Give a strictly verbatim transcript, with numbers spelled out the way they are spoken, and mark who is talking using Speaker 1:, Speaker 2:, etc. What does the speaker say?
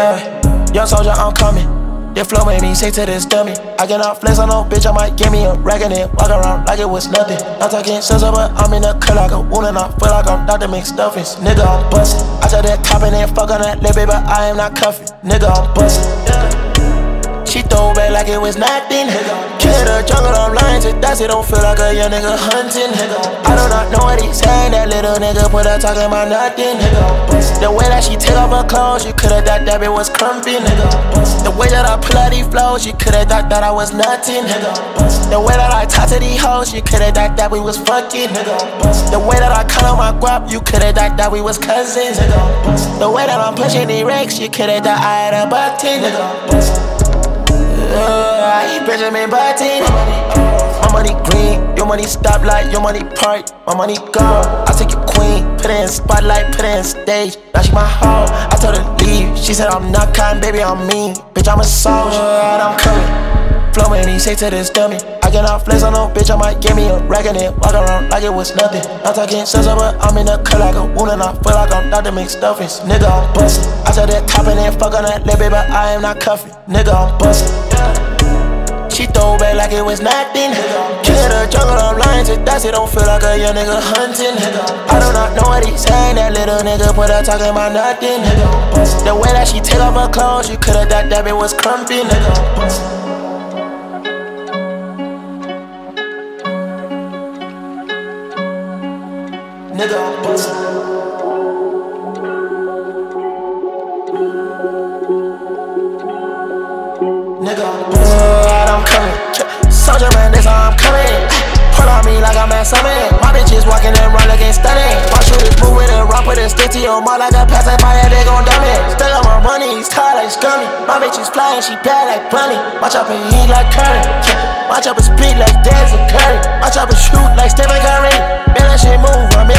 Speaker 1: Yeah, young soldier, I'm coming. This flow made me say to this dummy, I cannot flex on no bitch, I might give me a ragging it. Walk around like it was nothing. I'm talking scissor, but I'm in the cut like a wound and I feel like I'm Doctor McStuffins. Nigga, I'm bustin'. I tell that coppin' and fuck on that lip, baby, but I am not cuffin'. Nigga, I'm bustin'. Yeah. She throw back like it was nothing. Kill the jungle, I'm lying to dusty. Don't feel like a young nigga hunting. I do not know what he's saying. That little nigga put her talking about nothing. The way that she take off her clothes, you coulda thought that bitch was crumping. The way that I pull out these flows, you coulda thought that I was nothing. The way that I talk to these hoes, you coulda thought that we was fucking. The way that I cut on my guap, you coulda thought that we was cousins. The way that I'm pushing these racks, you coulda thought I had a button. Uh, I eat Benjamin Button. My money green, your money stoplight, your money park, my money gone. I take your queen, put her in spotlight, put her in stage. Now she my hoe, I told her leave. She said I'm not kind, baby, I'm mean. Bitch, I'm a soldier, and I'm coming. Flow made me say to this dummy, I cannot flex on no bitch, I might give me a ragging it. Walk around like it was nothing. I'm talking scissor, but I'm in the cut like a wound and I feel like I'm Doctor McStuffins. Nigga, I'm bustin'. I tell that coppin' and fuck on that lip, baby, but I am not cuffin'. Nigga, I'm bustin'. She throw back like it was nothing. Kill the jungle, I'm lying to dusty. Don't feel like a young nigga hunting. I do not know what he's saying. That little nigga put her talking about nothing. The way that she take off her clothes, you coulda thought that bitch was crumping. Nigga, I'm bustin'. Nigga, I'm bustin'. I'm coming. Soldier man, this how I'm coming. Pull on me like I'm at summit. My bitches walking and run against stunning. My shooters move with a rock, put a stick to your mouth like a pacifier, they gon' dumb it. Still on my money, he's tired like scummy. My bitch is flying, she bad like bunny. My chopper heat like curry. My chopper speed like Denzel Curry. My chopper shoot like Stephen Curry. Man, that shit move, I'm